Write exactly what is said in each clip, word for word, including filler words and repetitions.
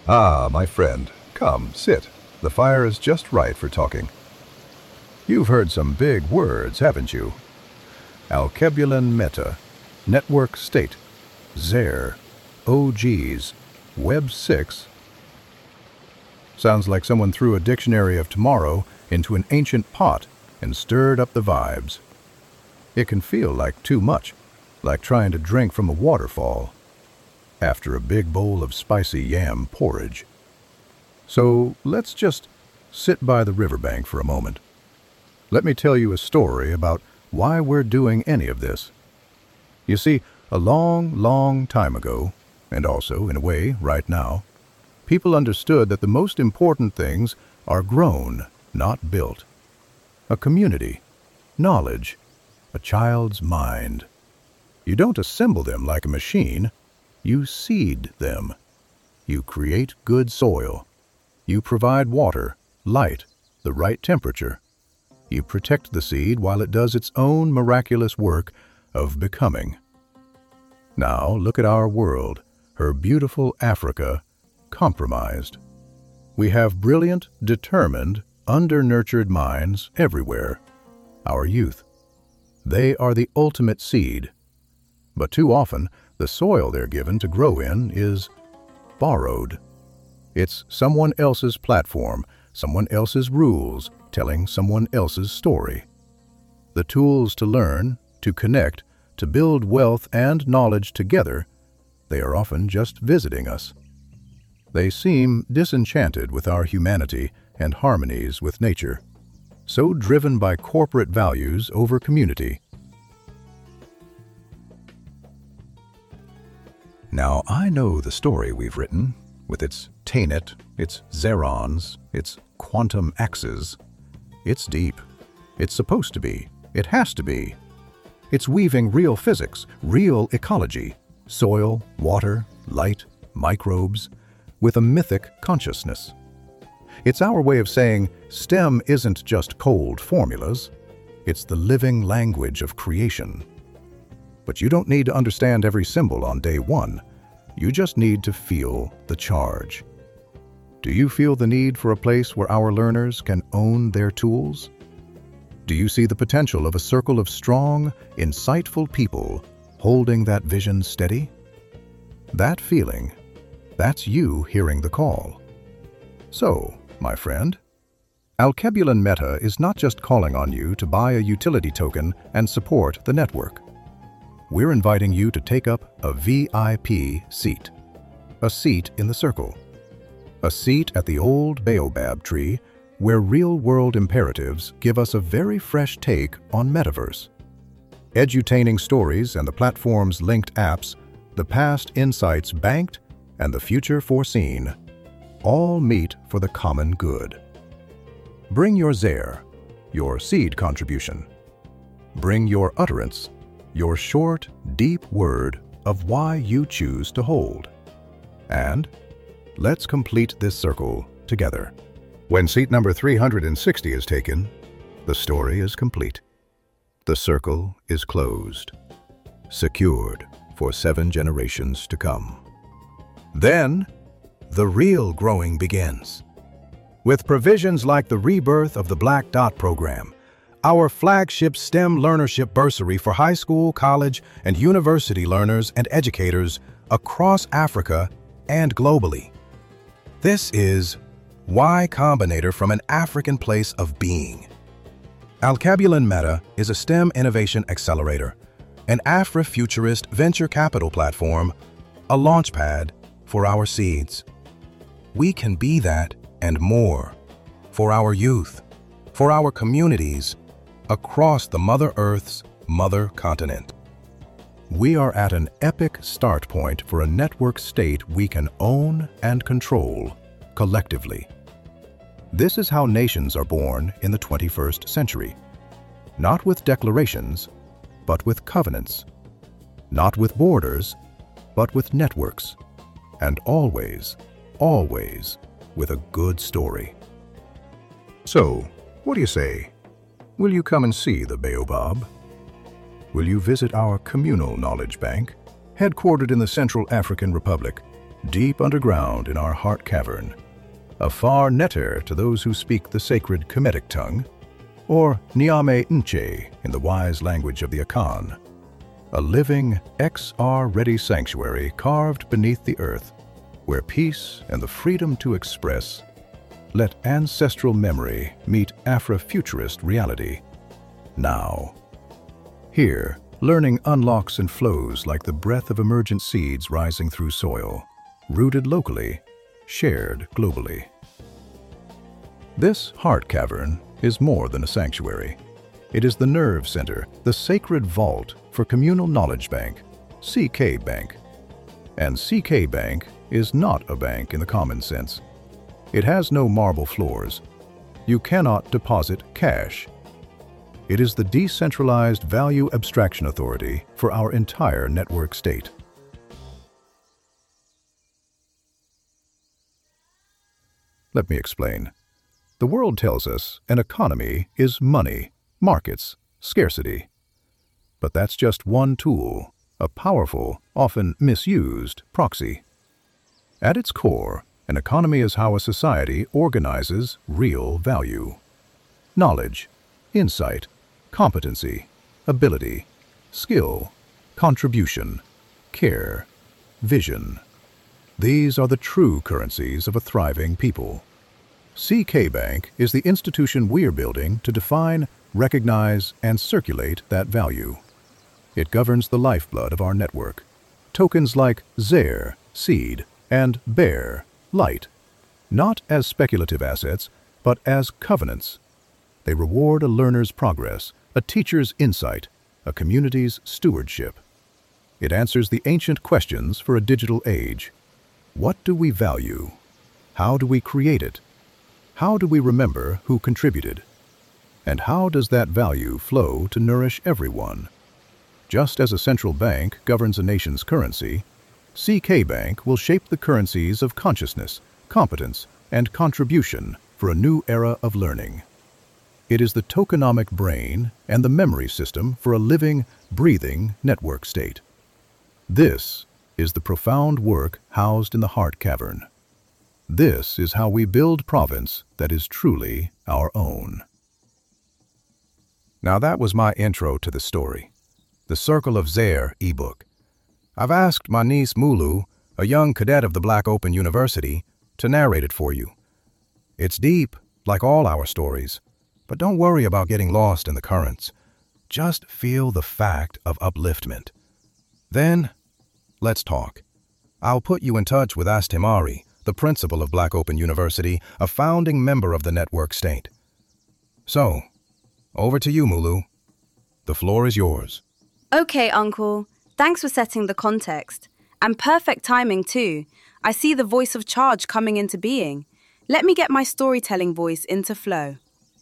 Ah, my friend, come, sit. The fire is just right for talking. You've heard some big words, haven't you? Alkebulan meta, network state, Zaire, O Gs, Web six. Sounds like someone threw a dictionary of tomorrow into an ancient pot and stirred up the vibes. It can feel like too much, like trying to drink from a waterfall after a big bowl of spicy yam porridge. So let's just sit by the riverbank for a moment. Let me tell you a story about why we're doing any of this. You see, a long, long time ago, and also, in a way, right now, people understood that the most important things are grown, not built. A community, knowledge, a child's mind. You don't assemble them like a machine. You seed them. You create good soil. You provide water, light, the right temperature. You protect the seed while it does its own miraculous work of becoming. Now look at our world, her beautiful Africa, compromised. We have brilliant, determined, under-nurtured minds everywhere. Our youth. They are the ultimate seed. But too often, the soil they're given to grow in is borrowed. It's someone else's platform, someone else's rules, telling someone else's story. The tools to learn, to connect, to build wealth and knowledge together, they are often just visiting us. They seem disenchanted with our humanity and harmonies with nature, so driven by corporate values over community. Now, I know the story we've written, with its Tanet, its Zerons, its quantum axes. It's deep. It's supposed to be. It has to be. It's weaving real physics, real ecology, soil, water, light, microbes, with a mythic consciousness. It's our way of saying STEM isn't just cold formulas. It's the living language of creation. But you don't need to understand every symbol on day one. You just need to feel the charge. Do you feel the need for a place where our learners can own their tools? Do you see the potential of a circle of strong, insightful people holding that vision steady? That feeling, that's you hearing the call. So, my friend, Alkebulan Meta is not just calling on you to buy a utility token and support the network. We're inviting you to take up a V I P seat, a seat in the circle, a seat at the old baobab tree where real-world imperatives give us a very fresh take on metaverse. Edutaining stories and the platform's linked apps, the past insights banked, and the future foreseen, all meet for the common good. Bring your Zaire, your seed contribution. Bring your utterance, your short, deep word of why you choose to hold. And let's complete this circle together. When seat number three hundred sixty is taken, the story is complete. The circle is closed, secured for seven generations to come. Then, the real growing begins. With provisions like the rebirth of the Black Dot Program, our flagship STEM learnership bursary for high school, college, and university learners and educators across Africa and globally. This is Y Combinator from an African place of being. Alkebulan Meta is a STEM innovation accelerator, an Afrofuturist venture capital platform, a launchpad for our seeds. We can be that and more for our youth, for our communities, across the Mother Earth's mother continent. We are at an epic start point for a network state we can own and control collectively. This is how nations are born in the twenty-first century. Not with declarations, but with covenants. Not with borders, but with networks. And always, always with a good story. So, what do you say? Will you come and see the Baobab? Will you visit our communal knowledge bank, headquartered in the Central African Republic, deep underground in our heart cavern, a far netter to those who speak the sacred Kemetic tongue, or Niame Nche in the wise language of the Akan, a living X R-ready sanctuary carved beneath the earth, where peace and the freedom to express let ancestral memory meet Afrofuturist reality. Now, here, learning unlocks and flows like the breath of emergent seeds rising through soil, rooted locally, shared globally. This heart cavern is more than a sanctuary. It is the nerve center, the sacred vault for Communal Knowledge Bank, C K Bank. And C K Bank is not a bank in the common sense. It has no marble floors. You cannot deposit cash. It is the decentralized value abstraction authority for our entire network state. Let me explain. The world tells us an economy is money, markets, scarcity. But that's just one tool, a powerful, often misused proxy. At its core, an economy is how a society organizes real value. Knowledge, insight, competency, ability, skill, contribution, care, vision. These are the true currencies of a thriving people. C K Bank is the institution we're building to define, recognize, and circulate that value. It governs the lifeblood of our network. Tokens like Zer, seed, and Bear, light, not as speculative assets, but as covenants. They reward a learner's progress, a teacher's insight, a community's stewardship. It answers the ancient questions for a digital age. What do we value? How do we create it? How do we remember who contributed? And how does that value flow to nourish everyone? Just as a central bank governs a nation's currency, C K Bank will shape the currencies of consciousness, competence, and contribution for a new era of learning. It is the tokenomic brain and the memory system for a living, breathing network state. This is the profound work housed in the heart cavern. This is how we build province that is truly our own. Now that was my intro to the story, the Circle of Zer ebook. I've asked my niece Mulu, a young cadet of the Black Open University, to narrate it for you. It's deep, like all our stories, but don't worry about getting lost in the currents. Just feel the fact of upliftment. Then, let's talk. I'll put you in touch with Astemari, the principal of Black Open University, a founding member of the network state. So, over to you, Mulu. The floor is yours. Okay, Uncle. Thanks for setting the context. And perfect timing, too. I see the voice of charge coming into being. Let me get my storytelling voice into flow.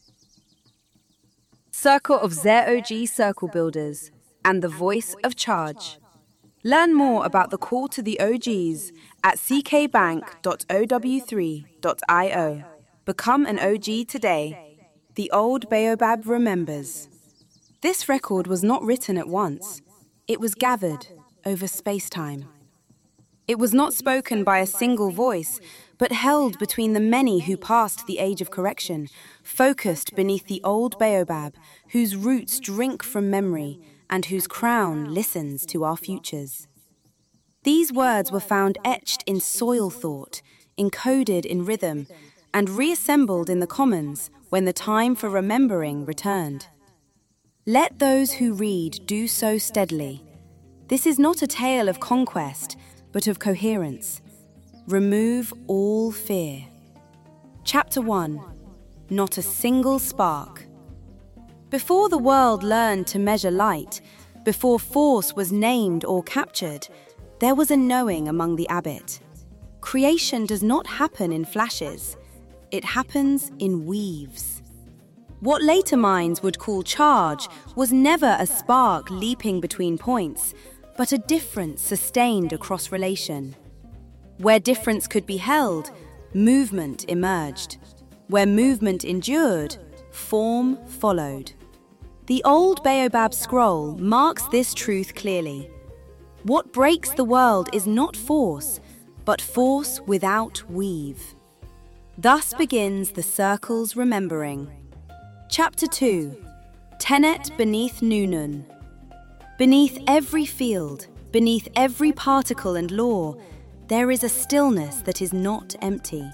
Circle of Zer O G Circle Builders and the voice of charge. Learn more about the call to the O Gs at c k bank dot o w three dot i o. Become an O G today. The old Baobab remembers. This record was not written at once. It was gathered over space-time. It was not spoken by a single voice, but held between the many who passed the age of correction, focused beneath the old Baobab, whose roots drink from memory and whose crown listens to our futures. These words were found etched in soil thought, encoded in rhythm, and reassembled in the commons when the time for remembering returned. Let those who read do so steadily. This is not a tale of conquest, but of coherence. Remove all fear. Chapter one. Not a single spark. Before the world learned to measure light, before force was named or captured, there was a knowing among the abbot. Creation does not happen in flashes. It happens in weaves. What later minds would call charge was never a spark leaping between points, but a difference sustained across relation. Where difference could be held, movement emerged. Where movement endured, form followed. The old Baobab scroll marks this truth clearly. What breaks the world is not force, but force without weave. Thus begins the circle's remembering. Chapter two. Tenet beneath Nunun. Beneath every field, beneath every particle and law, there is a stillness that is not empty.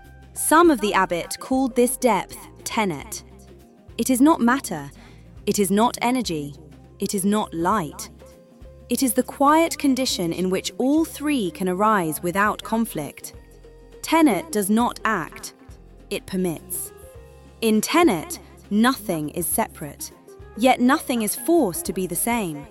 Some of the abbot called this depth tenet. It is not matter, it is not energy, it is not light. It is the quiet condition in which all three can arise without conflict. Tenet does not act, it permits. In tenet, nothing is separate, yet nothing is forced to be the same.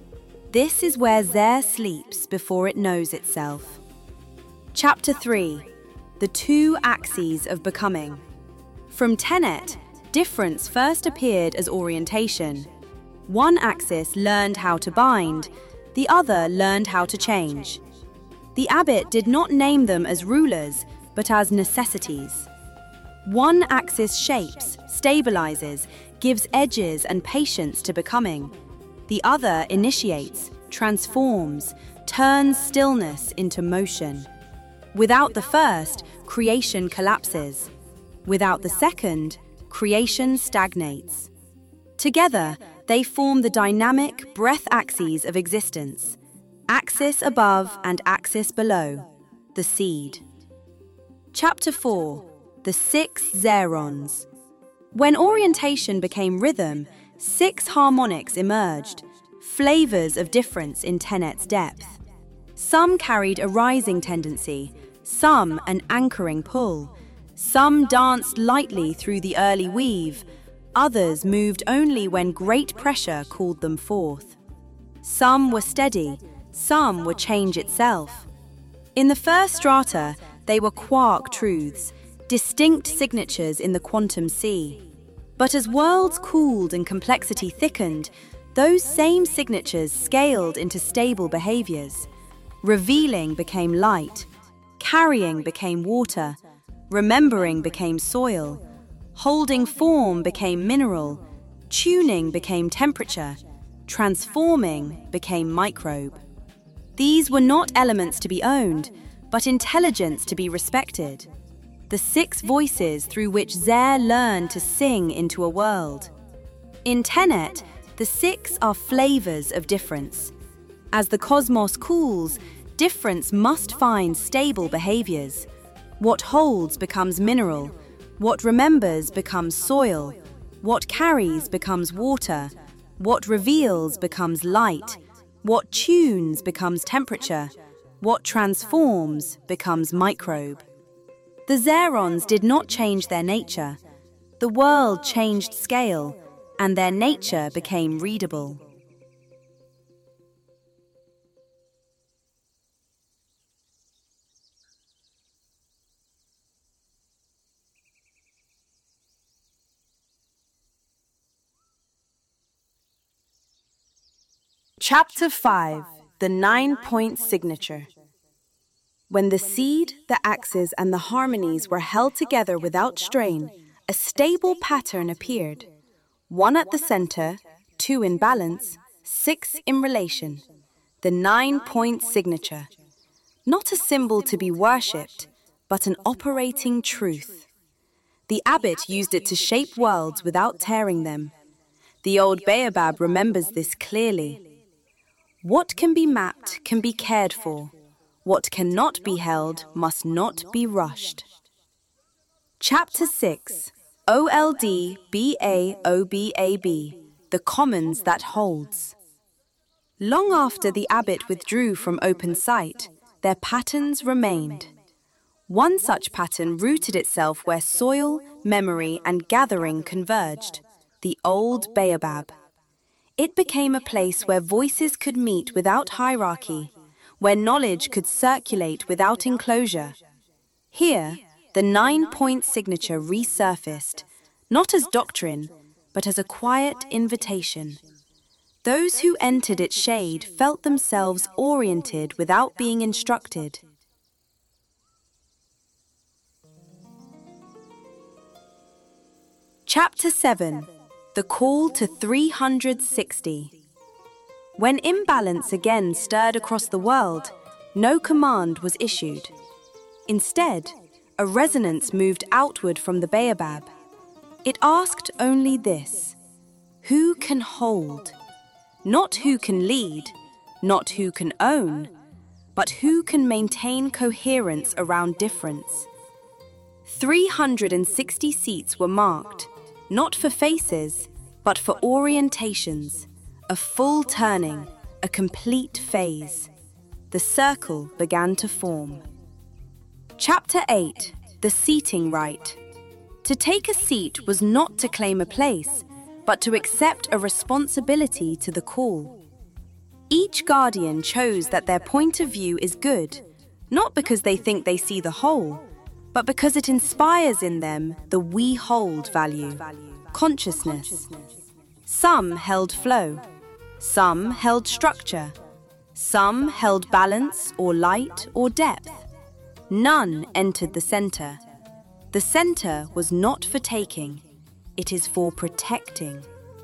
This is where Zer sleeps before it knows itself. Chapter three. The two axes of becoming. From tenet, difference first appeared as orientation. One axis learned how to bind, the other learned how to change. The abbot did not name them as rulers, but as necessities. One axis shapes, stabilizes, gives edges and patience to becoming. The other initiates, transforms, turns stillness into motion. Without the first, creation collapses. Without the second, creation stagnates. Together, they form the dynamic breath axes of existence, axis above and axis below, the seed. Chapter four. The six zerons. When orientation became rhythm, six harmonics emerged, flavors of difference in tenet's depth. Some carried a rising tendency, some an anchoring pull. Some danced lightly through the early weave, others moved only when great pressure called them forth. Some were steady, some were change itself. In the first strata, they were quark truths, distinct signatures in the quantum sea. But as worlds cooled and complexity thickened, those same signatures scaled into stable behaviors. Revealing became light, carrying became water, remembering became soil, holding form became mineral, tuning became temperature, transforming became microbe. These were not elements to be owned, but intelligence to be respected. The six voices through which Zer learned to sing into a world. In tenet, the six are flavors of difference. As the cosmos cools, difference must find stable behaviors. What holds becomes mineral, what remembers becomes soil, what carries becomes water, what reveals becomes light, what tunes becomes temperature, what transforms becomes microbe. The zerons did not change their nature. The world changed scale, and their nature became readable. Chapter five. The Nine-Point Signature. When the seed, the axes, and the harmonies were held together without strain, a stable pattern appeared. One at the center, two in balance, six in relation. The nine-point signature. Not a symbol to be worshipped, but an operating truth. The abbot used it to shape worlds without tearing them. The old baobab remembers this clearly. What can be mapped can be cared for. What cannot be held must not be rushed. Chapter six. O L D B A O B A B. The Commons That Holds. Long after the abbot withdrew from open sight, their patterns remained. One such pattern rooted itself where soil, memory, and gathering converged, the old baobab. It became a place where voices could meet without hierarchy, where knowledge could circulate without enclosure. Here, the nine-point signature resurfaced, not as doctrine, but as a quiet invitation. Those who entered its shade felt themselves oriented without being instructed. Chapter seven. The Call to three hundred sixty. When imbalance again stirred across the world, no command was issued. Instead, a resonance moved outward from the baobab. It asked only this: who can hold? Not who can lead, not who can own, but who can maintain coherence around difference. three hundred sixty seats were marked, not for faces, but for orientations, a full turning, a complete phase. The circle began to form. Chapter eight. The Seating Right. To take a seat was not to claim a place, but to accept a responsibility to the call. Each guardian chose that their point of view is good, not because they think they see the whole, but because it inspires in them the we hold value, consciousness. Some held flow, some held structure, some held balance or light or depth. None entered the center. The center was not for taking, it is for protecting.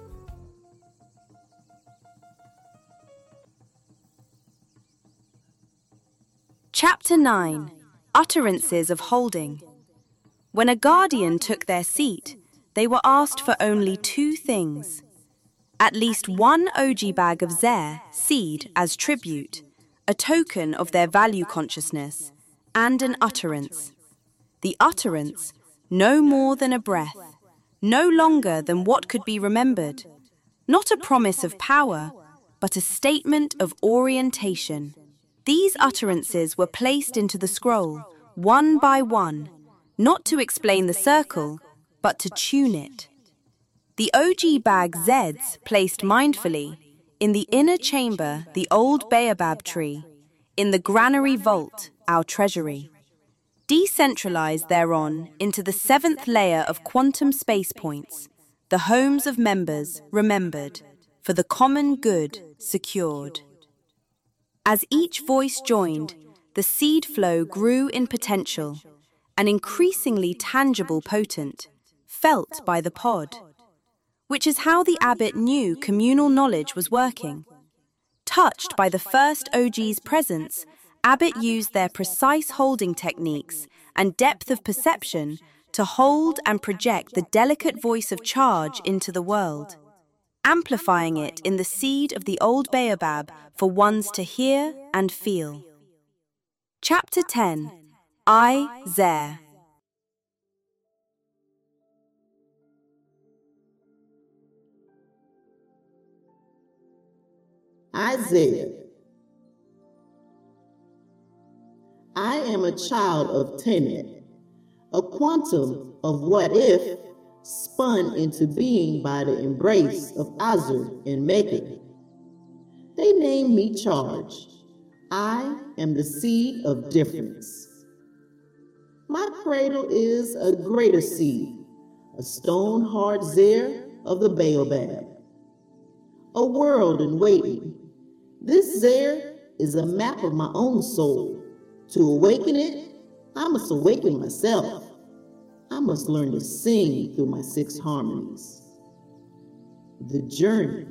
Chapter nine. Utterances of holding. When a guardian took their seat, they were asked for only two things. At least one Oji bag of Zer, seed, as tribute, a token of their value consciousness, and an utterance. The utterance, no more than a breath, no longer than what could be remembered. Not a promise of power, but a statement of orientation. These utterances were placed into the scroll, one by one, not to explain the circle, but to tune it. The Oji bag Zeds placed mindfully, in the inner chamber, the old baobab tree, in the granary vault, our treasury. Decentralized thereon into the seventh layer of quantum space points, the homes of members remembered, for the common good secured. As each voice joined, the seed flow grew in potential, an increasingly tangible potent, felt by the pod, which is how the abbot knew communal knowledge was working. Touched by the first Oji's presence, abbot used their precise holding techniques and depth of perception to hold and project the delicate voice of charge into the world, amplifying it in the seed of the old baobab for ones to hear and feel. Chapter ten. I, Zer. Isaiah. I am a child of Tenet, a quantum of what if spun into being by the embrace of Azur and Maker. They named me Charge. I am the seed of difference. My cradle is a greater seed, a stone-hard Zer of the baobab. A world in waiting. This Zer is a map of my own soul. To awaken it, I must awaken myself. I must learn to sing through my six harmonies. The journey.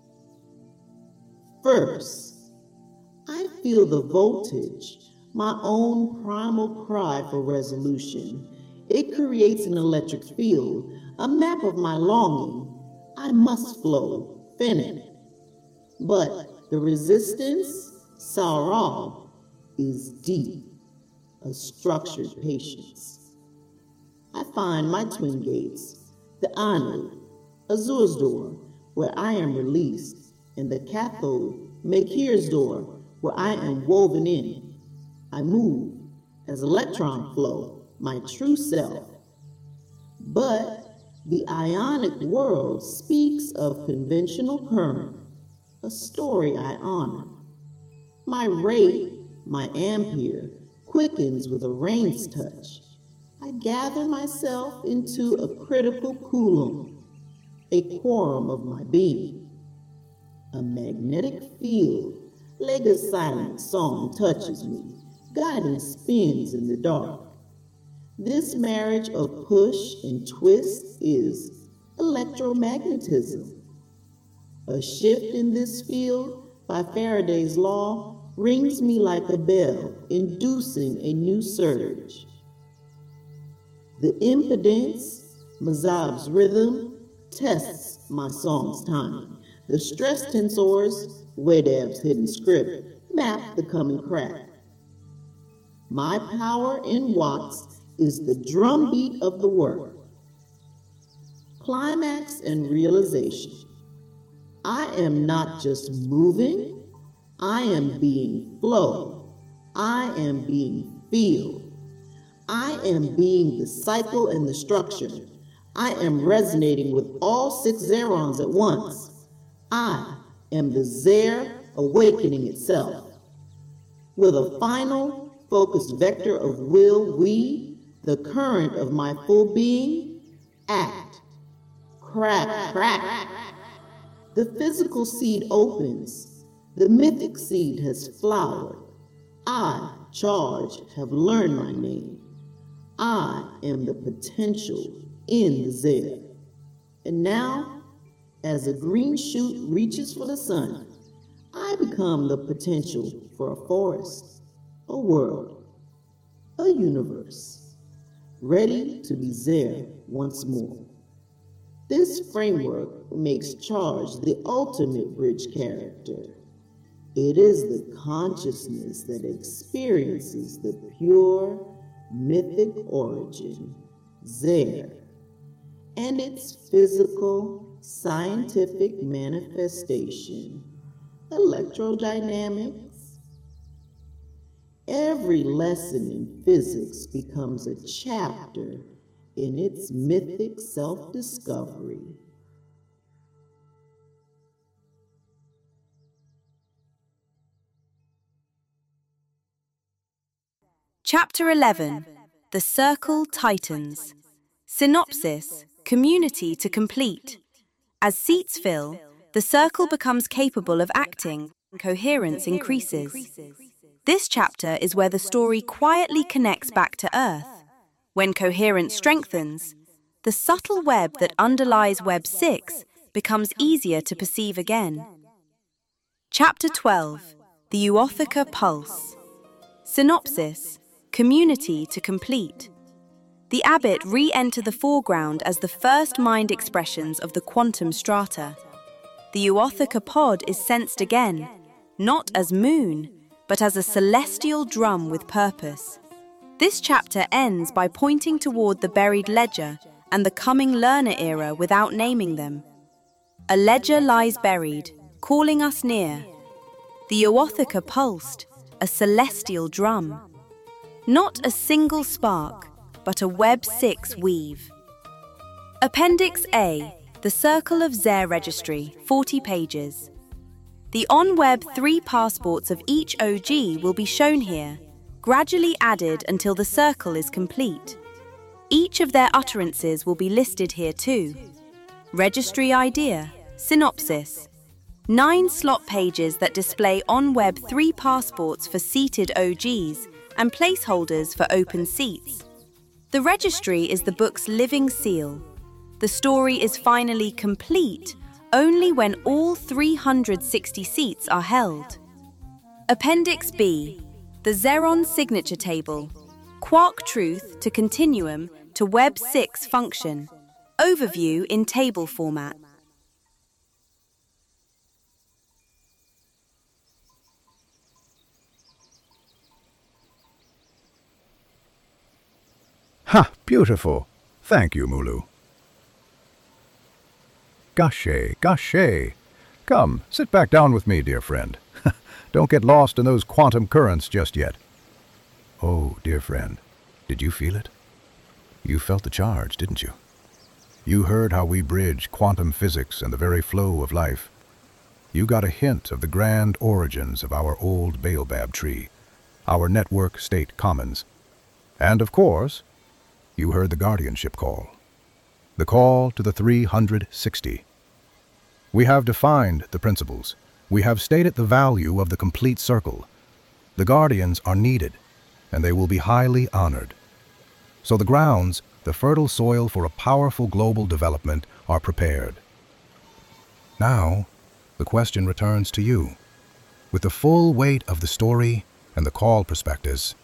First, I feel the voltage, my own primal cry for resolution. It creates an electric field, a map of my longing. I must flow, finite. But the resistance, Sarab, is deep, a structured patience. I find my twin gates, the Anu, Azur's door, where I am released, and the cathode, Makir's door, where I am woven in. I move as electron flow, my true self. But the ionic world speaks of conventional current, a story I honor. My rate, my ampere, quickens with a rain's touch. I gather myself into a critical coulomb, a quorum of my being. A magnetic field, like a silent song, touches me, guiding spins in the dark. This marriage of push and twist is electromagnetism. A shift in this field by Faraday's law rings me like a bell, inducing a new surge. The impedance, Mazab's rhythm, tests my song's timing. The stress tensors, Wedav's hidden script, map the coming crack. My power in watts is the drumbeat of the work. Climax and realization. I am not just moving, I am being flow. I am being feel. I am being the cycle and the structure. I am resonating with all six zerons at once. I am the Zer awakening itself. With a final, focused vector of will, we, the current of my full being, act. Crack, crack. The physical seed opens. The mythic seed has flowered. I, Charge, have learned my name. I am the potential in the Zer. And now, as a green shoot reaches for the sun, I become the potential for a forest, a world, a universe, ready to be Zer once more. This framework makes Charge the ultimate bridge character. It is the consciousness that experiences the pure, mythic origin, Zer, and its physical, scientific manifestation, electrodynamics. Every lesson in physics becomes a chapter in its mythic self-discovery. Chapter eleven, The Circle Tightens. Synopsis, community to complete. As seats fill, the circle becomes capable of acting, coherence increases. This chapter is where the story quietly connects back to Earth. When coherence strengthens, the subtle web that underlies Web six becomes easier to perceive again. Chapter twelve, The Euothica Pulse. Synopsis, community to complete. The Abbot re-enter the foreground as the first mind expressions of the quantum strata. The Euothica pod is sensed again, not as moon, but as a celestial drum with purpose. This chapter ends by pointing toward the buried ledger and the coming learner era without naming them. A ledger lies buried, calling us near. The Euothica pulsed, a celestial drum. Not a single spark, but a Web six weave. Appendix A, the Circle of Zer Registry, forty pages. The on-web three passports of each O G will be shown here, gradually added until the circle is complete. Each of their utterances will be listed here too. Registry idea, synopsis. Nine slot pages that display on-web three passports for seated O Gs and placeholders for open seats. The registry is the book's living seal. The story is finally complete only when all three hundred sixty seats are held. Appendix B, the Zeron signature table. Quark truth to continuum to Web six function. Overview in table format. Ha! Beautiful. Thank you, Mulu. Gache, Gache. Come, sit back down with me, dear friend. Don't get lost in those quantum currents just yet. Oh, dear friend, did you feel it? You felt the charge, didn't you? You heard how we bridge quantum physics and the very flow of life. You got a hint of the grand origins of our old baobab tree, our network state commons. And of course, you heard the guardianship call. The call to the three hundred sixty. We have defined the principles. We have stated the value of the complete circle. The guardians are needed, and they will be highly honored. So the grounds, the fertile soil for a powerful global development, are prepared. Now, the question returns to you. with the full weight of the story and the call prospectus.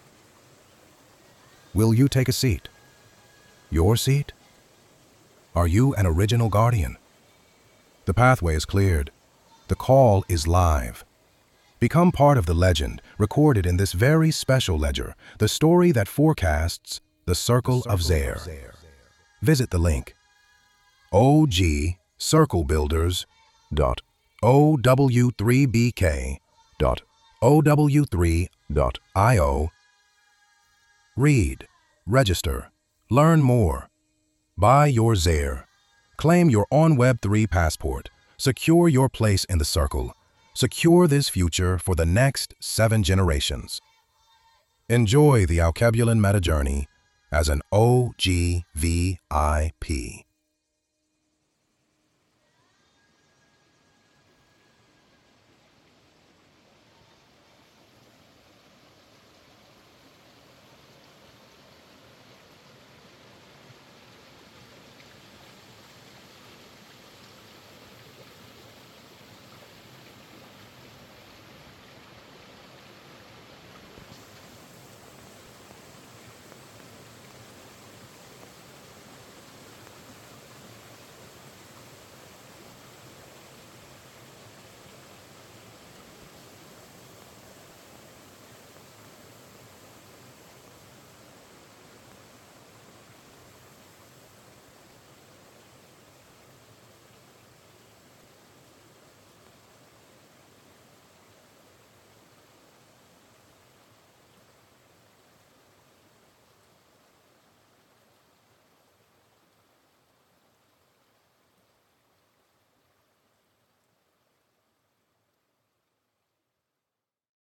Will you take a seat? Your seat? Are you an original guardian? The pathway is cleared. The call is live. Become part of the legend recorded in this very special ledger, the story that forecasts the Circle of Zaire. Visit the link o g circle builders dot o w three b k dot o w three dot i o. Read, register, learn more. Buy your Zaire. Claim your on Web three passport. Secure your place in the circle. Secure this future for the next seven generations. Enjoy the Alkebulan Meta Journey as an O G V I P.